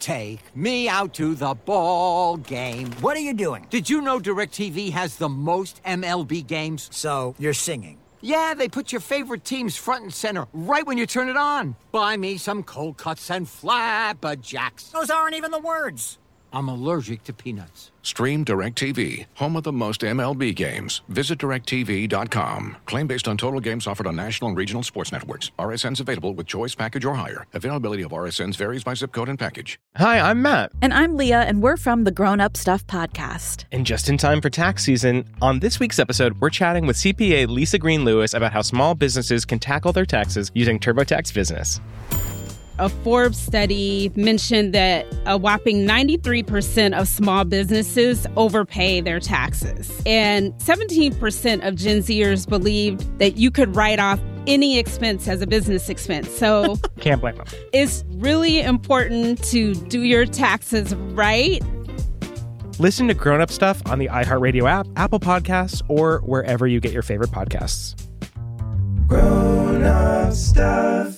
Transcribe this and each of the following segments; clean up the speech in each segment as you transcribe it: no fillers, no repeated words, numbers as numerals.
Take me out to the ball game. What are you doing? Did you know DirecTV has the most MLB games? So, you're singing. Yeah, they put your favorite teams front and center right when you turn it on. Buy me some cold cuts and flabberjacks. Those aren't even the words. I'm allergic to peanuts. Stream DirecTV, home of the most MLB games. Visit DirecTV.com. Claim based on total games offered on national and regional sports networks. RSNs available with choice package or higher. Availability of RSNs varies by zip code and package. Hi, I'm Matt. And I'm Leah, and we're from the Grown Up Stuff podcast. And just in time for tax season, on this week's episode, we're chatting with CPA Lisa Green Lewis about how small businesses can tackle their taxes using TurboTax Business. A Forbes study mentioned that a whopping 93% of small businesses overpay their taxes. And 17% of Gen Zers believed that you could write off any expense as a business expense. So Can't blame them. It's really important to do your taxes right. Listen to Grown Up Stuff on the iHeartRadio app, Apple Podcasts, or wherever you get your favorite podcasts. Grown Up Stuff.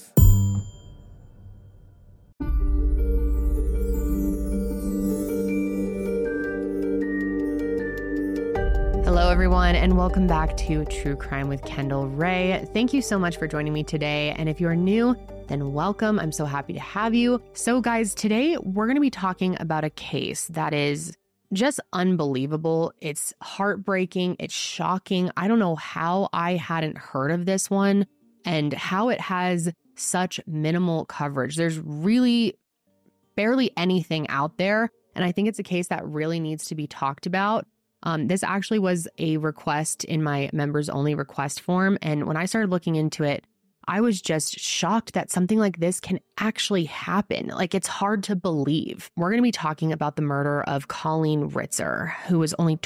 Hello, everyone, and welcome back to True Crime with Kendall Ray. Thank you so much for joining me today. And if you're new, then welcome. I'm so happy to have you. So, guys, today we're going to be talking about a case that is just unbelievable. It's heartbreaking. It's shocking. I don't know how I hadn't heard of this one and how it has such minimal coverage. There's really barely anything out there. And I think it's a case that really needs to be talked about. This actually was a request in my members only request form. And when I started looking into it, I was just shocked that something like this can actually happen. Like, it's hard to believe. We're going to be talking about the murder of Colleen Ritzer, who was only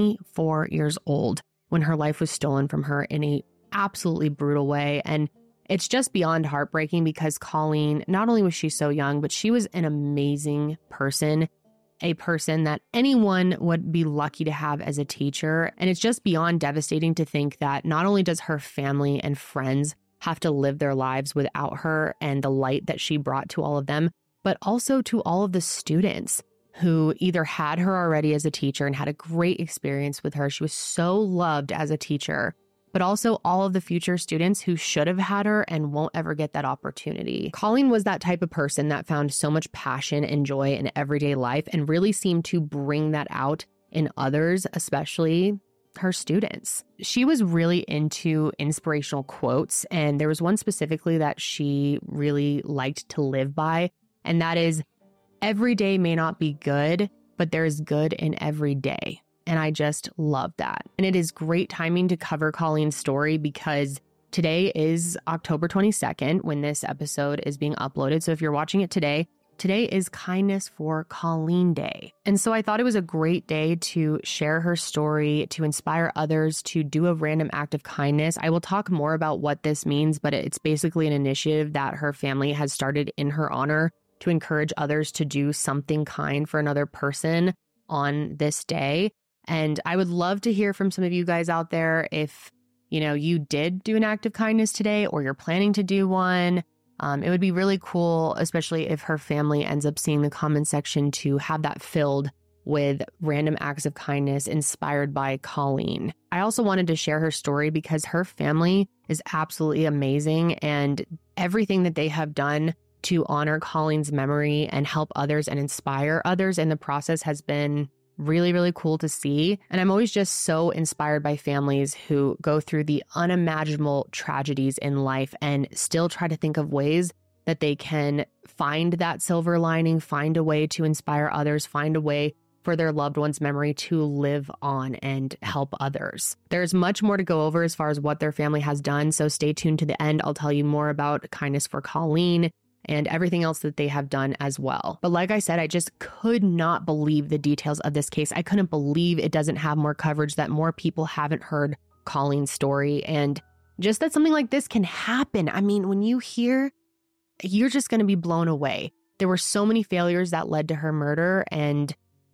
24 years old when her life was stolen from her in a absolutely brutal way. And it's just beyond heartbreaking because Colleen, not only was she so young, but she was an amazing person. A person that anyone would be lucky to have as a teacher. And it's just beyond devastating to think that not only does her family and friends have to live their lives without her and the light that she brought to all of them, but also to all of the students who either had her already as a teacher and had a great experience with her. She was so loved as a teacher, but also all of the future students who should have had her and won't ever get that opportunity. Colleen was that type of person that found so much passion and joy in everyday life and really seemed to bring that out in others, especially her students. She was really into inspirational quotes, and there was one specifically that she really liked to live by, and that is, "Every day may not be good, but there is good in every day." And I just love that. And it is great timing to cover Colleen's story because today is October 22nd when this episode is being uploaded. So if you're watching it today, today is Kindness for Colleen Day. And so I thought it was a great day to share her story, to inspire others to do a random act of kindness. I will talk more about what this means, but it's basically an initiative that her family has started in her honor to encourage others to do something kind for another person on this day. And I would love to hear from some of you guys out there if, you did do an act of kindness today or you're planning to do one. It would be really cool, especially if her family ends up seeing the comment section, to have that filled with random acts of kindness inspired by Colleen. I also wanted to share her story because her family is absolutely amazing, and everything that they have done to honor Colleen's memory and help others and inspire others in the process has been really, really cool to see. And I'm always just so inspired by families who go through the unimaginable tragedies in life and still try to think of ways that they can find that silver lining, find a way to inspire others, find a way for their loved one's memory to live on and help others. There's much more to go over as far as what their family has done, so stay tuned to the end. I'll tell you more about Kindness for Colleen and everything else that they have done as well. But like I said, I just could not believe the details of this case. I couldn't believe it doesn't have more coverage, that more people haven't heard Colleen's story, and just that something like this can happen. I mean, when you hear, you're just going to be blown away. There were so many failures that led to her murder, and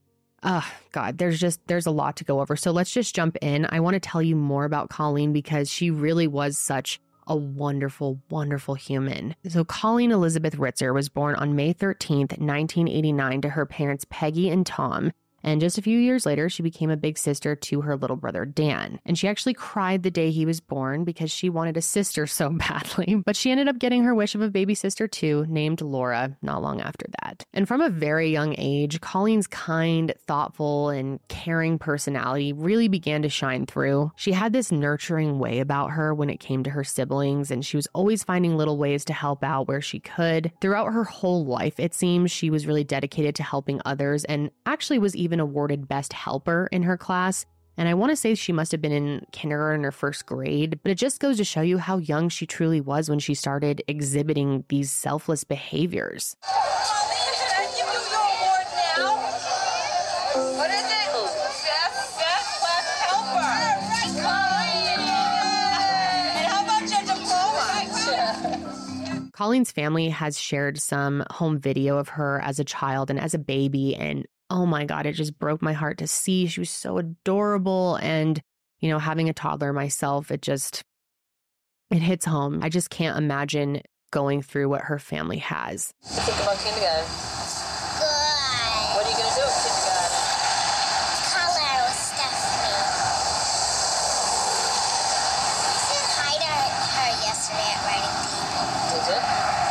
God, there's a lot to go over. So let's just jump in. I want to tell you more about Colleen because she really was such a wonderful, wonderful human. So Colleen Elizabeth Ritzer was born on May 13th, 1989 to her parents Peggy and Tom. And just a few years later, she became a big sister to her little brother, Dan. And she actually cried the day he was born because she wanted a sister so badly. But she ended up getting her wish of a baby sister too, named Laura, not long after that. And from a very young age, Colleen's kind, thoughtful, and caring personality really began to shine through. She had this nurturing way about her when it came to her siblings, and she was always finding little ways to help out where she could. Throughout her whole life, it seems she was really dedicated to helping others and actually was even awarded Best Helper in her class. And I want to say she must have been in kindergarten or first grade, but it just goes to show you how young she truly was when she started exhibiting these selfless behaviors. What is it? Best Helper. And how about your diploma? Colleen's family has shared some home video of her as a child and as a baby, and oh my God, it just broke my heart to see. She was so adorable. And, having a toddler myself, it hits home. I just can't imagine going through what her family has. What do you think about kindergarten? Good. What are you going to do at kindergarten? Color with Stephanie. I said hi to her yesterday at writing table. Did you?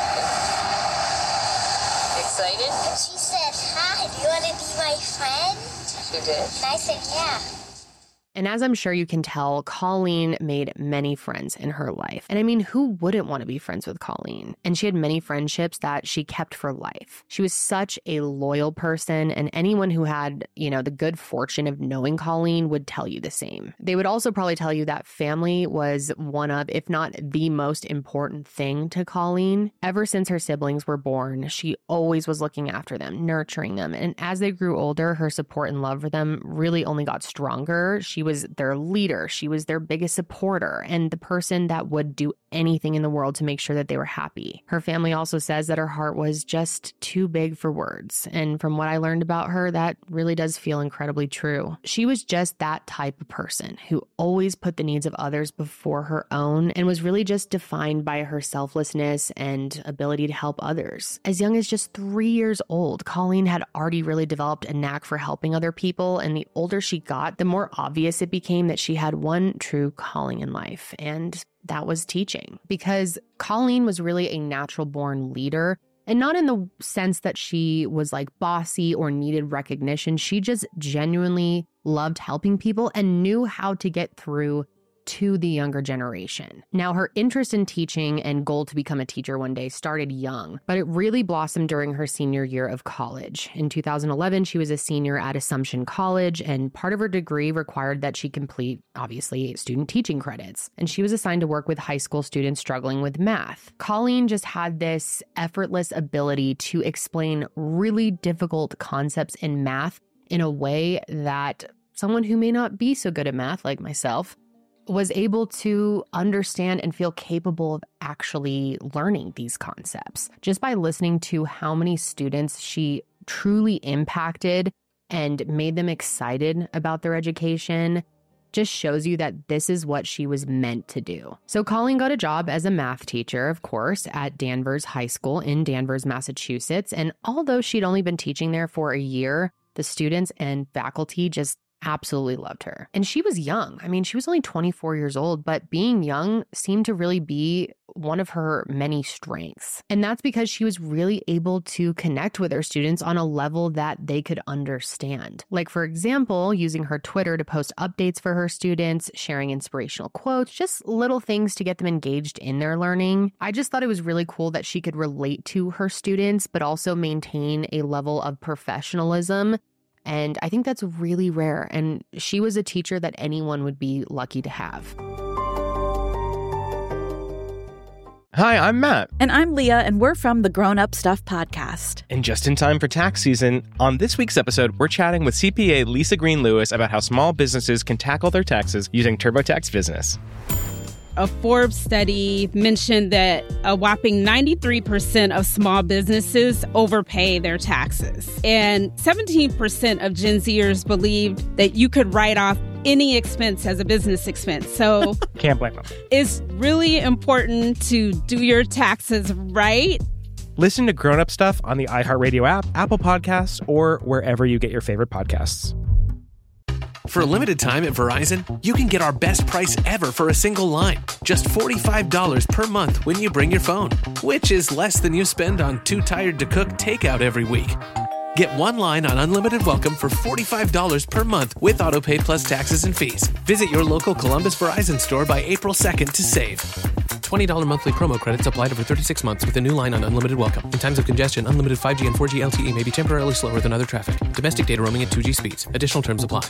Excited? And she said, hi, do you want to be my friend? She did. And I said, yeah. And as I'm sure you can tell, Colleen made many friends in her life. And I mean, who wouldn't want to be friends with Colleen? And she had many friendships that she kept for life. She was such a loyal person, and anyone who had, the good fortune of knowing Colleen would tell you the same. They would also probably tell you that family was one of, if not the most important thing to Colleen. Ever since her siblings were born, she always was looking after them, nurturing them. And as they grew older, her support and love for them really only got stronger. She was their leader. She was their biggest supporter and the person that would do anything in the world to make sure that they were happy. Her family also says that her heart was just too big for words. And from what I learned about her, that really does feel incredibly true. She was just that type of person who always put the needs of others before her own and was really just defined by her selflessness and ability to help others. As young as just 3 years old, Colleen had already really developed a knack for helping other people. And the older she got, the more obvious it became that she had one true calling in life, and that was teaching. Because Colleen was really a natural born leader, and not in the sense that she was like bossy or needed recognition. She just genuinely loved helping people and knew how to get through to the younger generation. Now, her interest in teaching and goal to become a teacher one day started young, but it really blossomed during her senior year of college. In 2011, she was a senior at Assumption College, and part of her degree required that she complete, obviously, student teaching credits. And she was assigned to work with high school students struggling with math. Colleen just had this effortless ability to explain really difficult concepts in math in a way that someone who may not be so good at math, like myself, was able to understand and feel capable of actually learning these concepts. Just by listening to how many students she truly impacted and made them excited about their education just shows you that this is what she was meant to do. So Colleen got a job as a math teacher, of course, at Danvers High School in Danvers, Massachusetts. And although she'd only been teaching there for a year, the students and faculty just absolutely loved her. And she was young. I mean, she was only 24 years old, but being young seemed to really be one of her many strengths. And that's because she was really able to connect with her students on a level that they could understand. Like, for example, using her Twitter to post updates for her students, sharing inspirational quotes, just little things to get them engaged in their learning. I just thought it was really cool that she could relate to her students, but also maintain a level of professionalism. And I think that's really rare. And she was a teacher that anyone would be lucky to have. Hi, I'm Matt. And I'm Leah, and we're from the Grown Up Stuff podcast. And just in time for tax season, on this week's episode, we're chatting with CPA Lisa Green Lewis about how small businesses can tackle their taxes using TurboTax Business. A Forbes study mentioned that a whopping 93% of small businesses overpay their taxes. And 17% of Gen Zers believed that you could write off any expense as a business expense. So can't blame them. It's really important to do your taxes right. Listen to Grown Up Stuff on the iHeartRadio app, Apple Podcasts, or wherever you get your favorite podcasts. For a limited time at Verizon, you can get our best price ever for a single line. Just $45 per month when you bring your phone, which is less than you spend on Too Tired to Cook takeout every week. Get one line on Unlimited Welcome for $45 per month with AutoPay plus taxes and fees. Visit your local Columbus Verizon store by April 2nd to save. $20 monthly promo credits applied over 36 months with a new line on Unlimited Welcome. In times of congestion, unlimited 5G and 4G LTE may be temporarily slower than other traffic. Domestic data roaming at 2G speeds. Additional terms apply.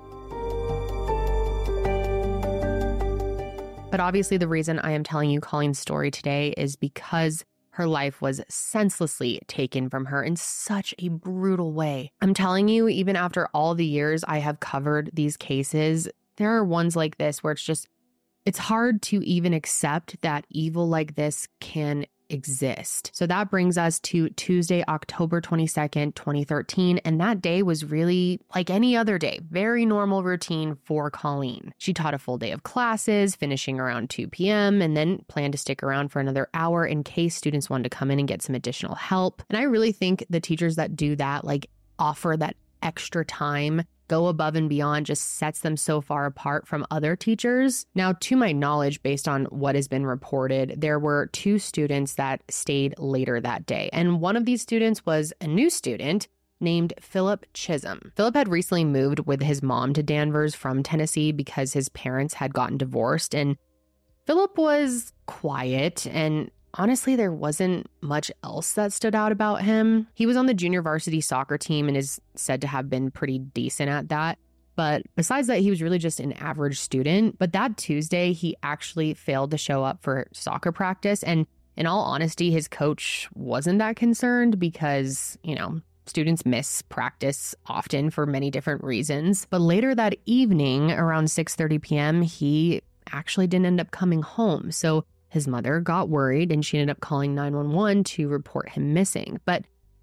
But obviously the reason I am telling you Colleen's story today is because her life was senselessly taken from her in such a brutal way. I'm telling you, even after all the years I have covered these cases, there are ones like this where it's hard to even accept that evil like this can exist. So that brings us to Tuesday, October 22nd, 2013. And that day was really like any other day, very normal routine for Colleen. She taught a full day of classes, finishing around 2 p.m. and then planned to stick around for another hour in case students wanted to come in and get some additional help. And I really think the teachers that do that, like offer that extra time, go above and beyond, just sets them so far apart from other teachers. Now, to my knowledge, based on what has been reported, there were 2 students that stayed later that day. And one of these students was a new student named Philip Chisholm. Philip had recently moved with his mom to Danvers from Tennessee because his parents had gotten divorced. And Philip was quiet, and honestly, there wasn't much else that stood out about him. He was on the junior varsity soccer team and is said to have been pretty decent at that. But besides that, he was really just an average student. But that Tuesday, he actually failed to show up for soccer practice. And in all honesty, his coach wasn't that concerned because, students miss practice often for many different reasons. But later that evening, around 6:30 p.m., he actually didn't end up coming home. So his mother got worried and she ended up calling 911 to report him missing. But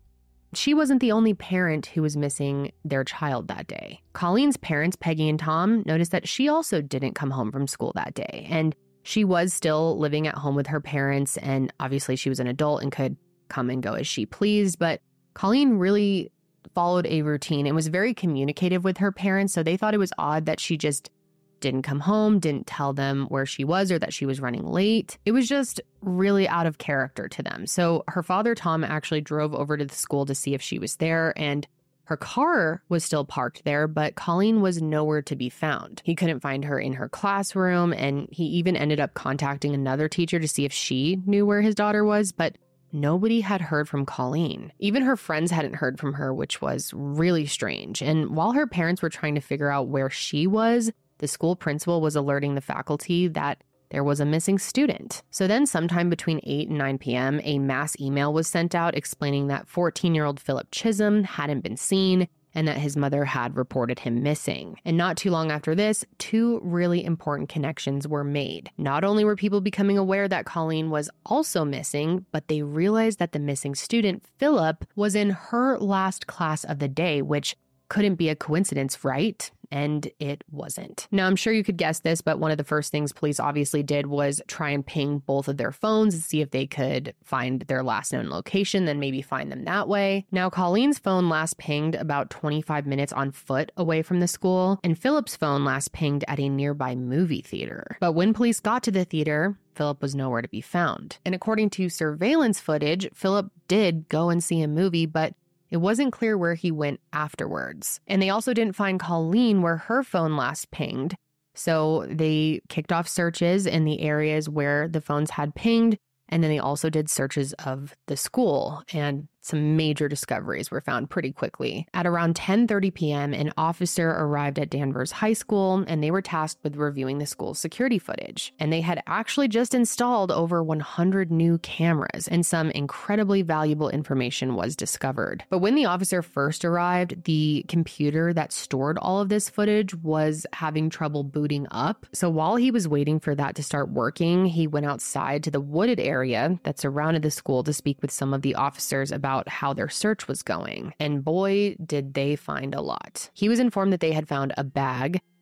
she wasn't the only parent who was missing their child that day. Colleen's parents, Peggy and Tom, noticed that she also didn't come home from school that day. And she was still living at home with her parents. And obviously she was an adult and could come and go as she pleased. But Colleen really followed a routine and was very communicative with her parents. So they thought it was odd that she just didn't come home, didn't tell them where she was or that she was running late. It was just really out of character to them. So her father, Tom, actually drove over to the school to see if she was there, and her car was still parked there, but Colleen was nowhere to be found. He couldn't find her in her classroom, and he even ended up contacting another teacher to see if she knew where his daughter was, but nobody had heard from Colleen. Even her friends hadn't heard from her, which was really strange. And while her parents were trying to figure out where she was, the school principal was alerting the faculty that there was a missing student. So then sometime between 8 and 9 p.m., a mass email was sent out explaining that 14-year-old Philip Chisholm hadn't been seen and that his mother had reported him missing. And not too long after this, 2 really important connections were made. Not only were people becoming aware that Colleen was also missing, but they realized that the missing student, Philip, was in her last class of the day, which couldn't be a coincidence, right? And it wasn't. Now, I'm sure you could guess this, but one of the first things police obviously did was try and ping both of their phones and see if they could find their last known location, then maybe find them that way. Now, Colleen's phone last pinged about 25 minutes on foot away from the school, and Philip's phone last pinged at a nearby movie theater. But when police got to the theater, Philip was nowhere to be found. And according to surveillance footage, Philip did go and see a movie, but it wasn't clear where he went afterwards. And they also didn't find Colleen where her phone last pinged. So they kicked off searches in the areas where the phones had pinged. And then they also did searches of the school, and some major discoveries were found pretty quickly. At around 10:30 p.m., an officer arrived at Danvers High School, and they were tasked with reviewing the school's security footage. And they had actually just installed over 100 new cameras, and some incredibly valuable information was discovered. But when the officer first arrived, the computer that stored all of this footage was having trouble booting up. So while he was waiting for that to start working, he went outside to the wooded area that surrounded the school to speak with some of the officers about how their search was going. And boy, did they find a lot. He was informed that they had found a bag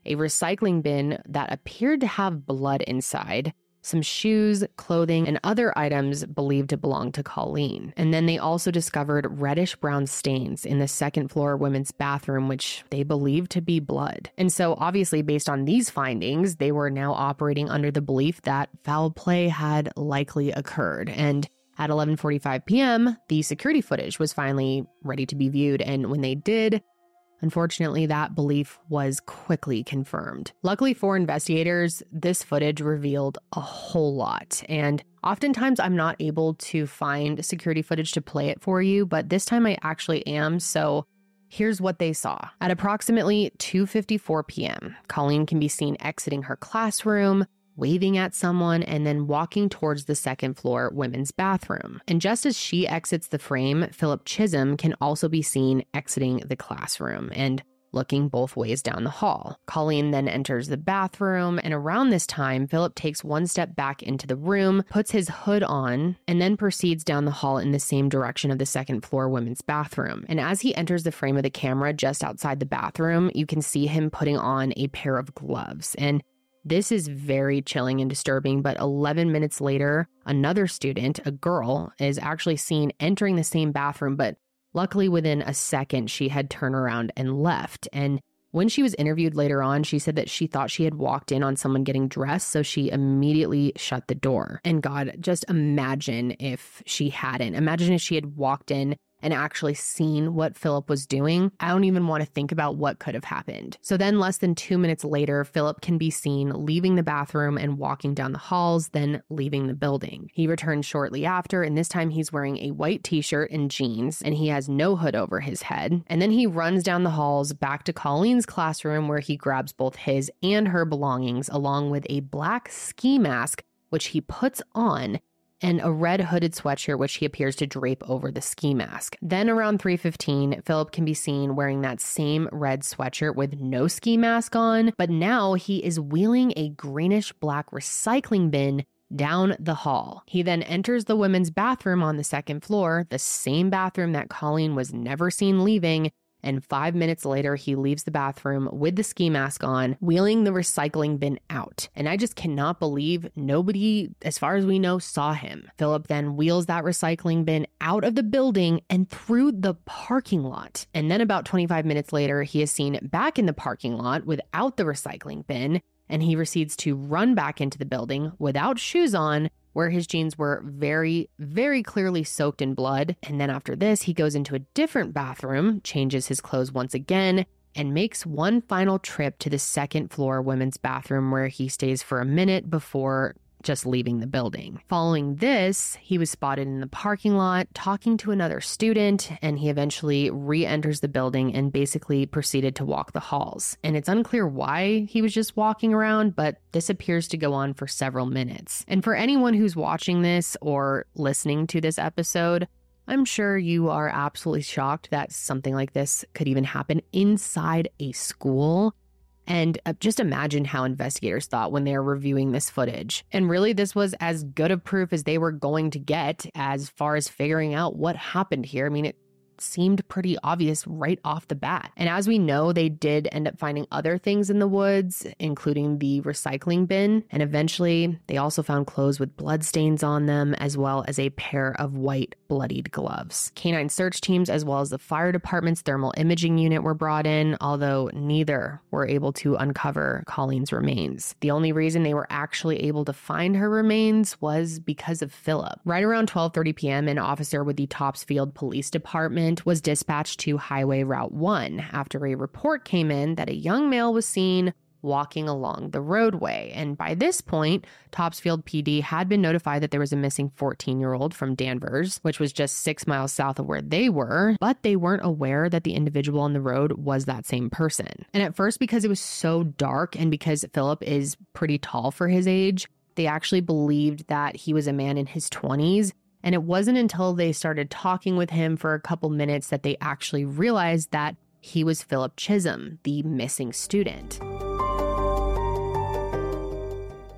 a recycling bin that appeared to have blood inside, some shoes, clothing, and other items believed to belong to Colleen. And then they also discovered reddish-brown stains in the second-floor women's bathroom, which they believed to be blood. And so obviously, based on these findings, they were now operating under the belief that foul play had likely occurred. And at 11:45 p.m., the security footage was finally ready to be viewed. And when they did, unfortunately, that belief was quickly confirmed. Luckily for investigators, this footage revealed a whole lot. And oftentimes I'm not able to find security footage to play it for you, but this time I actually am. So here's what they saw. At approximately 2:54 p.m., Colleen can be seen exiting her classroom, waving at someone, and then walking towards the second floor women's bathroom. And just as she exits the frame, Philip Chisholm can also be seen exiting the classroom and looking both ways down the hall. Colleen then enters the bathroom, and around this time, Philip takes one step back into the room, puts his hood on, and then proceeds down the hall in the same direction of the second floor women's bathroom. And as he enters the frame of the camera just outside the bathroom, you can see him putting on a pair of gloves. And this is very chilling and disturbing, but 11 minutes later, another student, a girl, is actually seen entering the same bathroom, but luckily within a second, she had turned around and left. And when she was interviewed later on, she said that she thought she had walked in on someone getting dressed, so she immediately shut the door. And God, just imagine if she hadn't. Imagine if she had walked in and actually seen what Philip was doing. I don't even want to think about what could have happened. So then less than 2 minutes later, Philip can be seen leaving the bathroom and walking down the halls, then leaving the building. He returns shortly after, and this time he's wearing a white t-shirt and jeans, and he has no hood over his head. And then he runs down the halls back to Colleen's classroom, where he grabs both his and her belongings, along with a black ski mask, which he puts on, and a red hooded sweatshirt, which he appears to drape over the ski mask. Then around 3:15, Philip can be seen wearing that same red sweatshirt with no ski mask on, but now he is wheeling a greenish black recycling bin down the hall. He then enters the women's bathroom on the second floor, the same bathroom that Colleen was never seen leaving, and 5 minutes later, he leaves the bathroom with the ski mask on, wheeling the recycling bin out. And I just cannot believe nobody, as far as we know, saw him. Philip then wheels that recycling bin out of the building and through the parking lot. And then about 25 minutes later, he is seen back in the parking lot without the recycling bin, and he proceeds to run back into the building without shoes on, where his jeans were very, very clearly soaked in blood. And then after this, he goes into a different bathroom, changes his clothes once again, and makes one final trip to the second floor women's bathroom, where he stays for a minute before just leaving the building. Following this, he was spotted in the parking lot talking to another student, and he eventually re-enters the building and basically proceeded to walk the halls. And it's unclear why he was just walking around, but this appears to go on for several minutes. And for anyone who's watching this or listening to this episode, I'm sure you are absolutely shocked that something like this could even happen inside a school. And just imagine how investigators thought when they were reviewing this footage. And really, this was as good of proof as they were going to get as far as figuring out what happened here. I mean, it seemed pretty obvious right off the bat. And as we know, they did end up finding other things in the woods, including the recycling bin. And eventually, they also found clothes with bloodstains on them, as well as a pair of white bloodied gloves. Canine search teams, as well as the fire department's thermal imaging unit, were brought in, although neither were able to uncover Colleen's remains. The only reason they were actually able to find her remains was because of Philip. Right around 12:30 p.m., an officer with the Topsfield Police Department was dispatched to Highway Route 1 after a report came in that a young male was seen walking along the roadway. And by this point, Topsfield PD had been notified that there was a missing 14-year-old from Danvers, which was just 6 miles south of where they were, but they weren't aware that the individual on the road was that same person. And at first, because it was so dark and because Philip is pretty tall for his age, they actually believed that he was a man in his 20s. And it wasn't until they started talking with him for a couple minutes that they actually realized that he was Philip Chisholm, the missing student.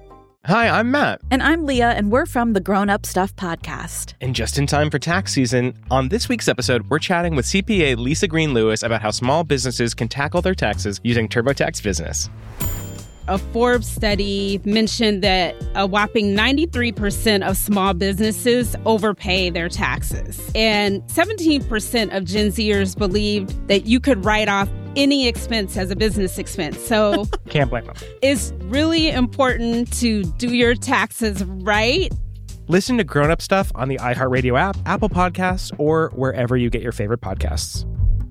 Hi, I'm Matt. And I'm Leah, and we're from the Grown Up Stuff podcast. And just in time for tax season, on this week's episode, we're chatting with CPA Lisa Green Lewis about how small businesses can tackle their taxes using TurboTax Business. A Forbes study mentioned that a whopping 93% of small businesses overpay their taxes. And 17% of Gen Zers believed that you could write off any expense as a business expense. So can't blame them. It's really important to do your taxes right. Listen to Grown Up Stuff on the iHeartRadio app, Apple Podcasts, or wherever you get your favorite podcasts.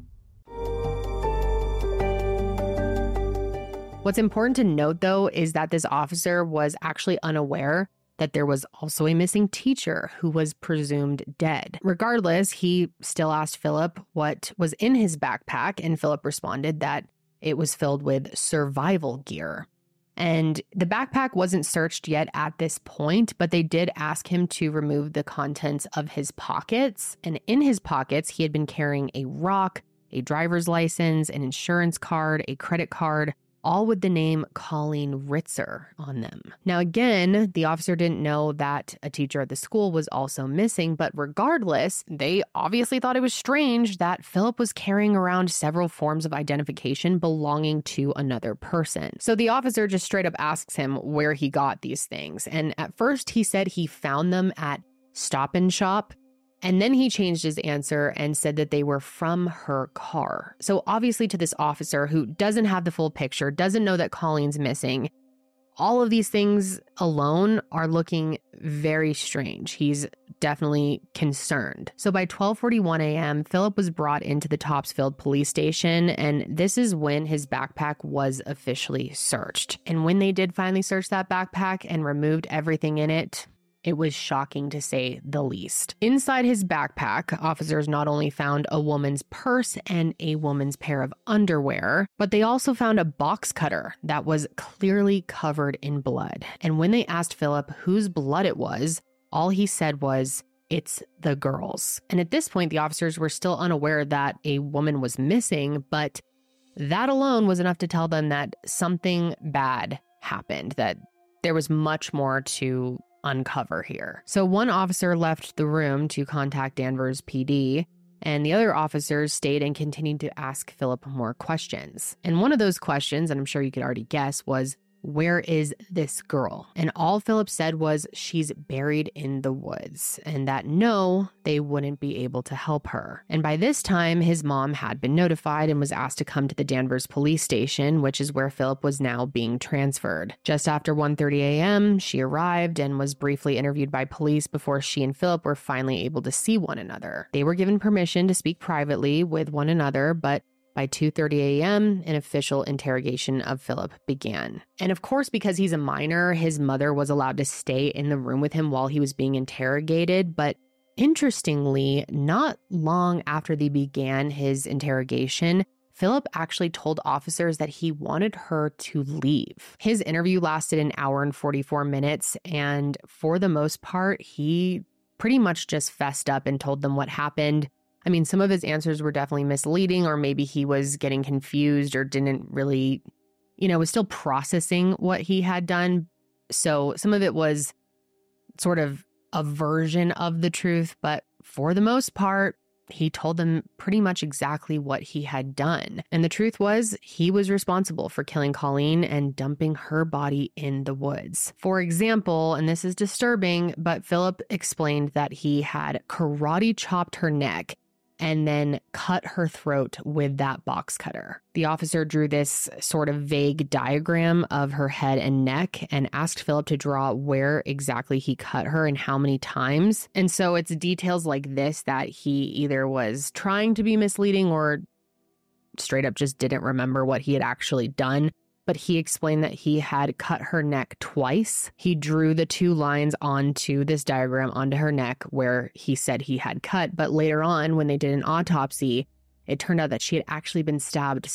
What's important to note, though, is that this officer was actually unaware that there was also a missing teacher who was presumed dead. Regardless, he still asked Philip what was in his backpack, and Philip responded that it was filled with survival gear. And the backpack wasn't searched yet at this point, but they did ask him to remove the contents of his pockets. And in his pockets, he had been carrying a rock, a driver's license, an insurance card, a credit card, all with the name Colleen Ritzer on them. Now, again, the officer didn't know that a teacher at the school was also missing, but regardless, they obviously thought it was strange that Philip was carrying around several forms of identification belonging to another person. So the officer just straight up asks him where he got these things. And at first he said he found them at Stop and Shop. And then he changed his answer and said that they were from her car. So obviously to this officer who doesn't have the full picture, doesn't know that Colleen's missing, all of these things alone are looking very strange. He's definitely concerned. So by 12:41 a.m., Philip was brought into the Topsfield police station, and this is when his backpack was officially searched. And when they did finally search that backpack and removed everything in it, it was shocking to say the least. Inside his backpack, officers not only found a woman's purse and a woman's pair of underwear, but they also found a box cutter that was clearly covered in blood. And when they asked Philip whose blood it was, all he said was, "It's the girls." And at this point, the officers were still unaware that a woman was missing, but that alone was enough to tell them that something bad happened, that there was much more to uncover here. So one officer left the room to contact Danvers PD, and the other officers stayed and continued to ask Philip more questions. And one of those questions, and I'm sure you could already guess, was, where is this girl? And all Philip said was she's buried in the woods, and that no, they wouldn't be able to help her. And by this time, his mom had been notified and was asked to come to the Danvers police station, which is where Philip was now being transferred. Just after 1:30 a.m., she arrived and was briefly interviewed by police before she and Philip were finally able to see one another. They were given permission to speak privately with one another, but by 2:30 a.m., an official interrogation of Philip began. And of course, because he's a minor, his mother was allowed to stay in the room with him while he was being interrogated. But interestingly, not long after they began his interrogation, Philip actually told officers that he wanted her to leave. His interview lasted an hour and 44 minutes, and for the most part, he pretty much just fessed up and told them what happened. I mean, some of his answers were definitely misleading, or maybe he was getting confused or didn't really, was still processing what he had done. So some of it was sort of a version of the truth, but for the most part, he told them pretty much exactly what he had done. And the truth was, he was responsible for killing Colleen and dumping her body in the woods. For example, and this is disturbing, but Philip explained that he had karate chopped her neck and then cut her throat with that box cutter. The officer drew this sort of vague diagram of her head and neck and asked Philip to draw where exactly he cut her and how many times. And so it's details like this that he either was trying to be misleading or straight up just didn't remember what he had actually done. But he explained that he had cut her neck twice. He drew the two lines onto this diagram onto her neck where he said he had cut. But later on, when they did an autopsy, it turned out that she had actually been stabbed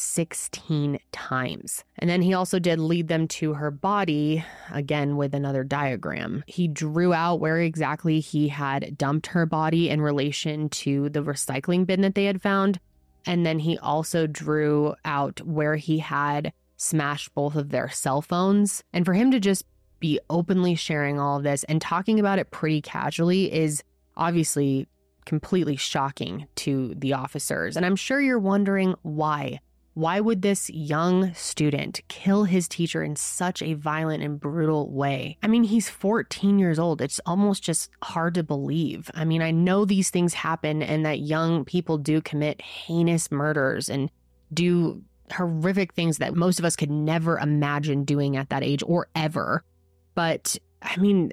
16 times. And then he also did lead them to her body, again with another diagram. He drew out where exactly he had dumped her body in relation to the recycling bin that they had found. And then he also drew out where he had smashed both of their cell phones. And for him to just be openly sharing all of this and talking about it pretty casually is obviously completely shocking to the officers. And I'm sure you're wondering why. Why would this young student kill his teacher in such a violent and brutal way? I mean, he's 14 years old. It's almost just hard to believe. I mean, I know these things happen and that young people do commit heinous murders and do horrific things that most of us could never imagine doing at that age or ever. But I mean,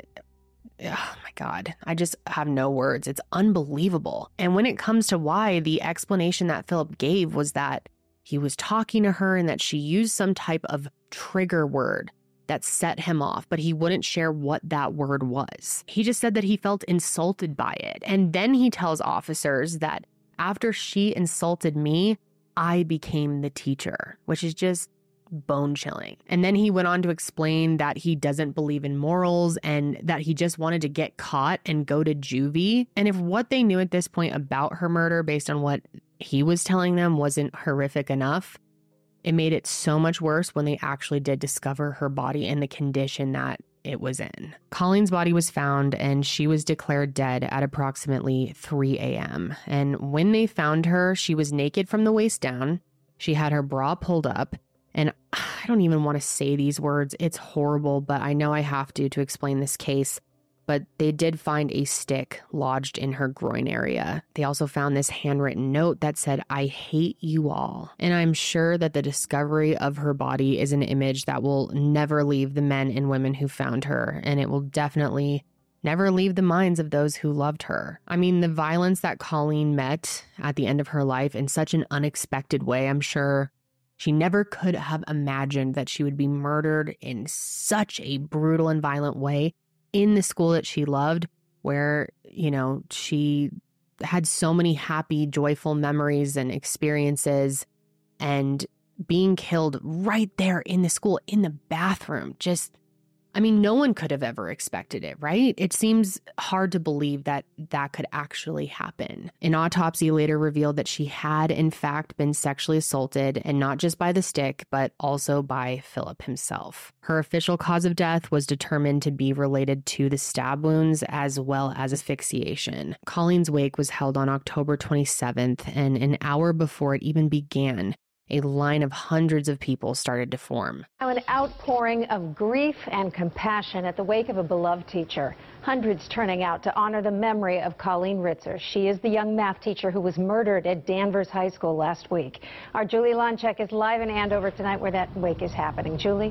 oh my God, I just have no words. It's unbelievable. And when it comes to why, the explanation that Philip gave was that he was talking to her and that she used some type of trigger word that set him off, but he wouldn't share what that word was. He just said that he felt insulted by it. And then he tells officers that after she insulted me, I became the teacher, which is just bone chilling. And then he went on to explain that he doesn't believe in morals and that he just wanted to get caught and go to juvie. And if what they knew at this point about her murder based on what he was telling them wasn't horrific enough, it made it so much worse when they actually did discover her body in the condition that it was in. Colleen's body was found and she was declared dead at approximately 3 a.m. And when they found her, she was naked from the waist down. She had her bra pulled up. And I don't even want to say these words. It's horrible, but I know I have to explain this case. But they did find a stick lodged in her groin area. They also found this handwritten note that said, "I hate you all." And I'm sure that the discovery of her body is an image that will never leave the men and women who found her. And it will definitely never leave the minds of those who loved her. I mean, the violence that Colleen met at the end of her life in such an unexpected way, I'm sure she never could have imagined that she would be murdered in such a brutal and violent way in the school that she loved, where, you know, she had so many happy, joyful memories and experiences, and being killed right there in the school, in the bathroom. Just, I mean, no one could have ever expected it, right? It seems hard to believe that that could actually happen. An autopsy later revealed that she had, in fact, been sexually assaulted, and not just by the stick, but also by Philip himself. Her official cause of death was determined to be related to the stab wounds as well as asphyxiation. Colleen's wake was held on October 27th, and an hour before it even began, a line of hundreds of people started to form. Now an outpouring of grief and compassion at the wake of a beloved teacher. Hundreds turning out to honor the memory of Colleen Ritzer. She is the young math teacher who was murdered at Danvers High School last week. Our Julie Lonchek is live in Andover tonight where that wake is happening. Julie?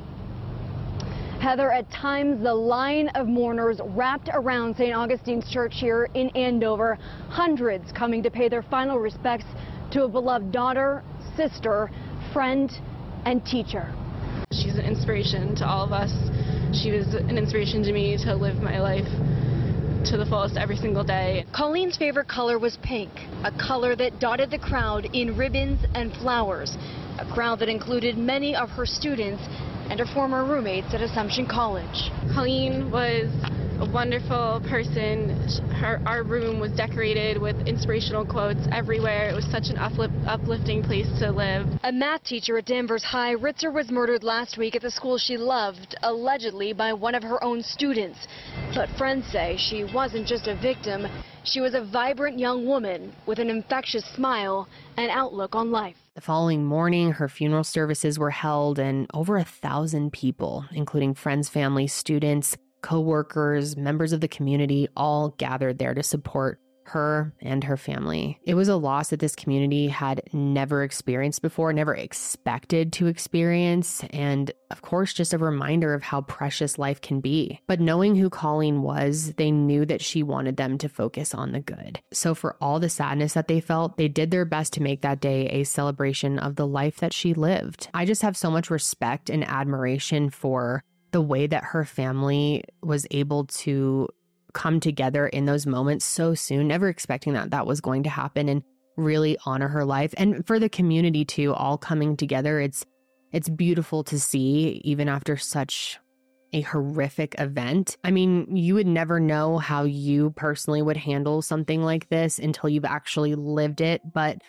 Heather, at times the line of mourners wrapped around St. Augustine's Church here in Andover. Hundreds coming to pay their final respects to a beloved daughter, sister, friend, and teacher. She's an inspiration to all of us. She was an inspiration to me to live my life to the fullest every single day. Colleen's favorite color was pink, a color that dotted the crowd in ribbons and flowers, a crowd that included many of her students and her former roommates at Assumption College. Colleen was a wonderful person. Our room was decorated with inspirational quotes everywhere. It was such an uplifting place to live. A math teacher at Danvers High, Ritzer was murdered last week at the school she loved, allegedly by one of her own students. But friends say she wasn't just a victim, she was a vibrant young woman with an infectious smile and outlook on life. The following morning, her funeral services were held, and over 1,000 people, including friends, family, students, co-workers, members of the community, all gathered there to support her and her family. It was a loss that this community had never experienced before, never expected to experience, and of course, just a reminder of how precious life can be. But knowing who Colleen was, they knew that she wanted them to focus on the good. So for all the sadness that they felt, they did their best to make that day a celebration of the life that she lived. I just have so much respect and admiration for the way that her family was able to come together in those moments so soon, never expecting that that was going to happen, and really honor her life. And for the community too, all coming together, it's beautiful to see, even after such a horrific event. I mean, you would never know how you personally would handle something like this until you've actually lived it.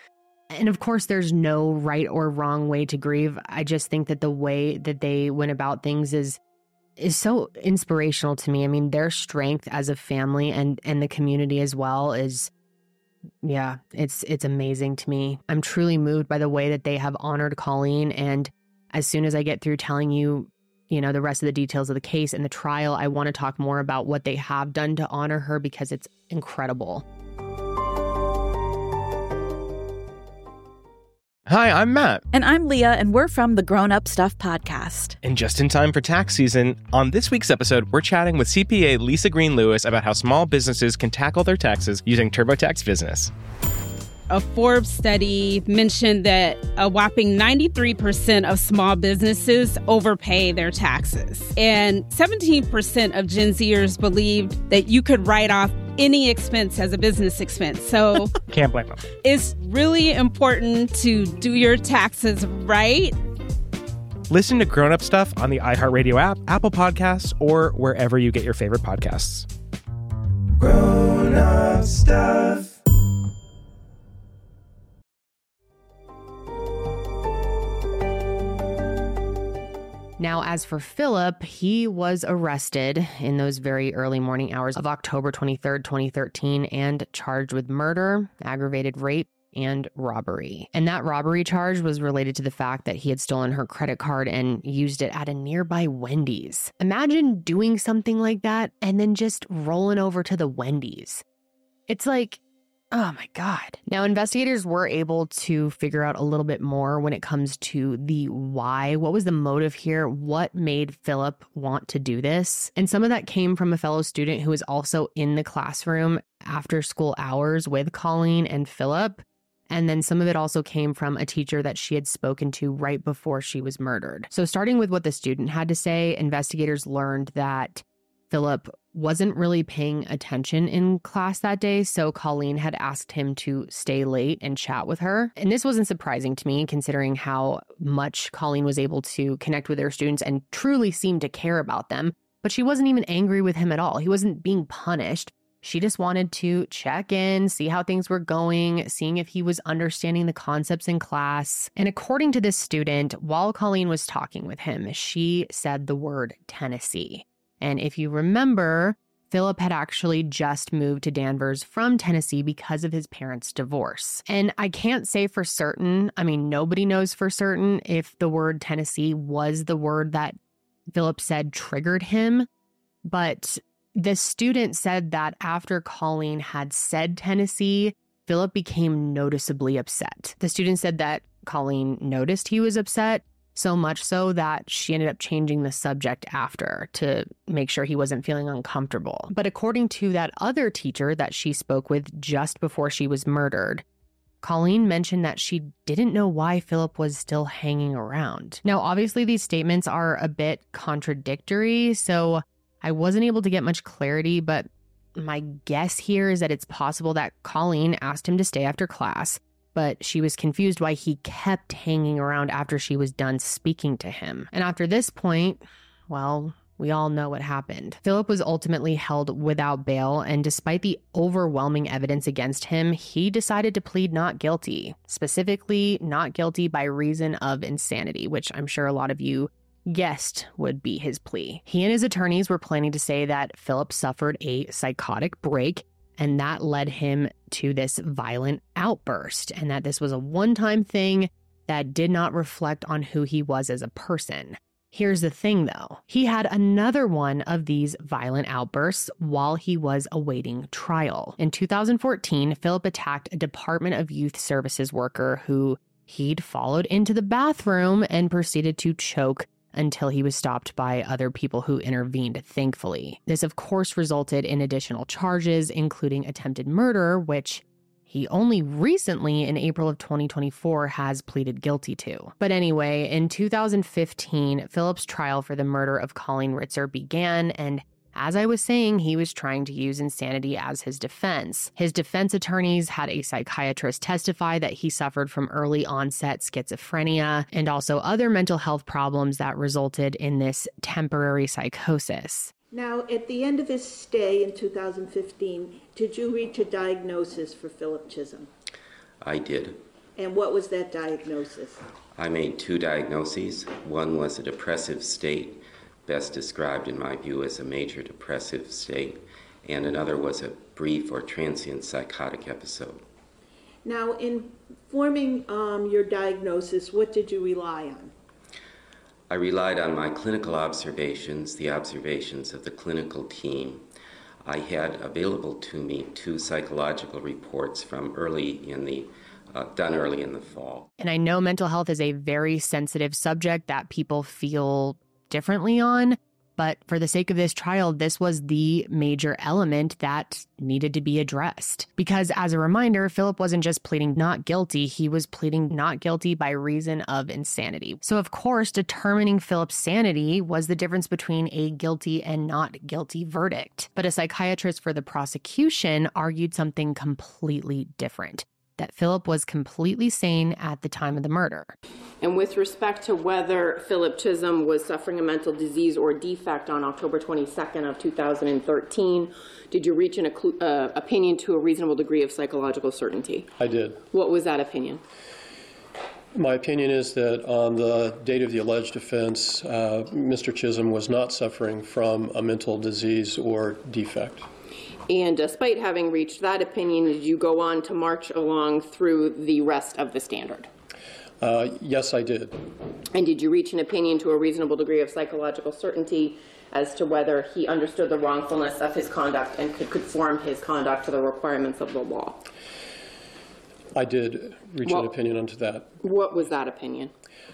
And of course, there's no right or wrong way to grieve. I just think that the way that they went about things is is so inspirational to me. I mean, their strength as a family and the community as well is, yeah, it's amazing to me. I'm truly moved by the way that they have honored Colleen. And as soon as I get through telling you, the rest of the details of the case and the trial, I want to talk more about what they have done to honor her because it's incredible. Hi, I'm Matt. And I'm Leah, and we're from the Grown Up Stuff podcast. And just in time for tax season, on this week's episode, we're chatting with CPA Lisa Green Lewis about how small businesses can tackle their taxes using TurboTax Business. A Forbes study mentioned that a whopping 93% of small businesses overpay their taxes. And 17% of Gen Zers believed that you could write off any expense as a business expense. So can't blame them. It's really important to do your taxes right. Listen to Grown Up Stuff on the iHeartRadio app, Apple Podcasts, or wherever you get your favorite podcasts. Grown Up Stuff. Now, as for Philip, he was arrested in those very early morning hours of October 23rd, 2013, and charged with murder, aggravated rape, and robbery. And that robbery charge was related to the fact that he had stolen her credit card and used it at a nearby Wendy's. Imagine doing something like that and then just rolling over to the Wendy's. It's like, oh my God. Now, investigators were able to figure out a little bit more when it comes to the why. What was the motive here? What made Philip want to do this? And some of that came from a fellow student who was also in the classroom after school hours with Colleen and Philip. And then some of it also came from a teacher that she had spoken to right before she was murdered. So starting with what the student had to say, investigators learned that Philip wasn't really paying attention in class that day, so Colleen had asked him to stay late and chat with her. And this wasn't surprising to me, considering how much Colleen was able to connect with her students and truly seemed to care about them. But she wasn't even angry with him at all. He wasn't being punished. She just wanted to check in, see how things were going, seeing if he was understanding the concepts in class. And according to this student, while Colleen was talking with him, she said the word Tennessee. And if you remember, Philip had actually just moved to Danvers from Tennessee because of his parents' divorce. And I can't say for certain, nobody knows for certain if the word Tennessee was the word that Philip said triggered him. But the student said that after Colleen had said Tennessee, Philip became noticeably upset. The student said that Colleen noticed he was upset, so much so that she ended up changing the subject after to make sure he wasn't feeling uncomfortable. But according to that other teacher that she spoke with just before she was murdered, Colleen mentioned that she didn't know why Philip was still hanging around. Now, obviously, these statements are a bit contradictory, so I wasn't able to get much clarity, but my guess here is that it's possible that Colleen asked him to stay after class, but she was confused why he kept hanging around after she was done speaking to him. And after this point, well, we all know what happened. Philip was ultimately held without bail, and despite the overwhelming evidence against him, he decided to plead not guilty, specifically not guilty by reason of insanity, which I'm sure a lot of you guessed would be his plea. He and his attorneys were planning to say that Philip suffered a psychotic break, and that led him to this violent outburst, and that this was a one-time thing that did not reflect on who he was as a person. Here's the thing, though. He had another one of these violent outbursts while he was awaiting trial. In 2014, Philip attacked a Department of Youth Services worker who he'd followed into the bathroom and proceeded to choke until he was stopped by other people who intervened, thankfully. This, of course, resulted in additional charges, including attempted murder, which he only recently, in April of 2024, has pleaded guilty to. But anyway, in 2015, Philip's trial for the murder of Colleen Ritzer began, and as I was saying, he was trying to use insanity as his defense. His defense attorneys had a psychiatrist testify that he suffered from early onset schizophrenia and also other mental health problems that resulted in this temporary psychosis. Now, at the end of his stay in 2015, did you reach a diagnosis for Philip Chisholm? I did. And what was that diagnosis? I made 2 diagnoses. One was a depressive state best described, in my view, as a major depressive state, and another was a brief or transient psychotic episode. Now, in forming your diagnosis, what did you rely on? I relied on my clinical observations, the observations of the clinical team. I had available to me 2 psychological reports from done early in the fall. And I know mental health is a very sensitive subject that people feel differently on, but for the sake of this trial, this was the major element that needed to be addressed. Because as a reminder, Philip wasn't just pleading not guilty, he was pleading not guilty by reason of insanity. So of course, determining Philip's sanity was the difference between a guilty and not guilty verdict. But a psychiatrist for the prosecution argued something completely different, that Philip was completely sane at the time of the murder. And with respect to whether Philip Chisholm was suffering a mental disease or defect on October 22nd of 2013, did you reach an opinion to a reasonable degree of psychological certainty? I did. What was that opinion? My opinion is that on the date of the alleged offense, Mr. Chisholm was not suffering from a mental disease or defect. And despite having reached that opinion, did you go on to march along through the rest of the standard? Yes, I did. And did you reach an opinion to a reasonable degree of psychological certainty as to whether he understood the wrongfulness of his conduct and could conform his conduct to the requirements of the law? I did reach an opinion onto that. What was that opinion?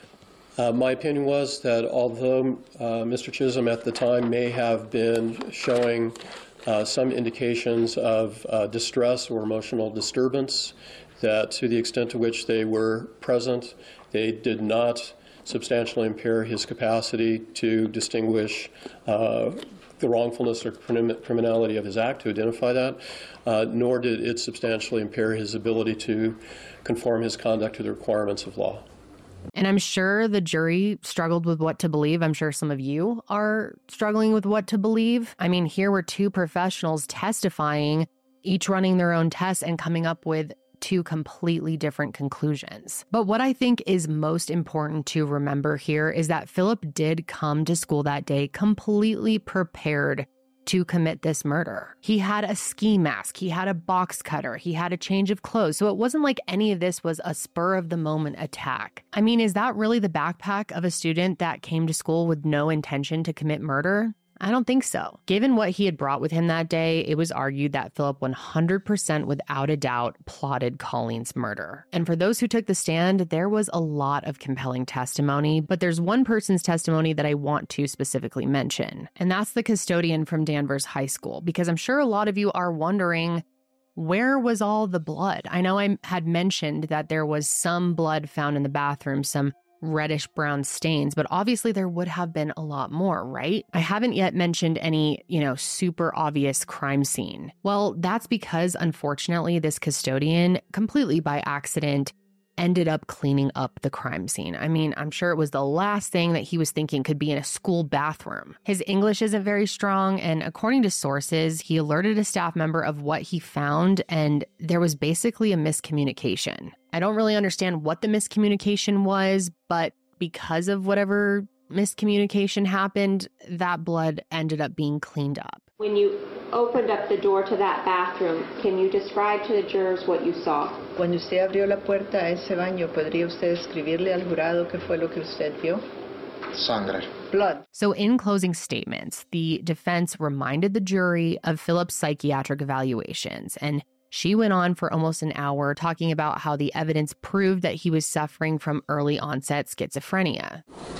My opinion was that although Mr. Chisholm at the time may have been showing some indications of distress or emotional disturbance, that to the extent to which they were present, they did not substantially impair his capacity to distinguish the wrongfulness or criminality of his act, to identify that, nor did it substantially impair his ability to conform his conduct to the requirements of law. And I'm sure the jury struggled with what to believe. I'm sure some of you are struggling with what to believe. I mean, here were 2 professionals testifying, each running their own tests and coming up with 2 completely different conclusions. But what I think is most important to remember here is that Philip did come to school that day completely prepared to commit this murder. He had a ski mask, he had a box cutter, he had a change of clothes. So it wasn't like any of this was a spur of the moment attack. I mean, is that really the backpack of a student that came to school with no intention to commit murder? I don't think so. Given what he had brought with him that day, it was argued that Philip 100% without a doubt plotted Colleen's murder. And for those who took the stand, there was a lot of compelling testimony, but there's one person's testimony that I want to specifically mention, and that's the custodian from Danvers High School, because I'm sure a lot of you are wondering, where was all the blood? I know I had mentioned that there was some blood found in the bathroom, some reddish brown stains, but obviously there would have been a lot more, right? I haven't yet mentioned any, super obvious crime scene. Well, that's because unfortunately this custodian, completely by accident, ended up cleaning up the crime scene. I mean, I'm sure it was the last thing that he was thinking could be in a school bathroom. His English isn't very strong, and according to sources, he alerted a staff member of what he found, and there was basically a miscommunication. I don't really understand what the miscommunication was, but because of whatever miscommunication happened, that blood ended up being cleaned up. When you opened up the door to that bathroom, can you describe to the jurors what you saw? Cuando usted abrió la puerta a ese baño, ¿podría usted describirle al jurado qué fue lo que usted vio? Sangre. Blood. So in closing statements, the defense reminded the jury of Philip's psychiatric evaluations, and she went on for almost an hour talking about how the evidence proved that he was suffering from early onset schizophrenia.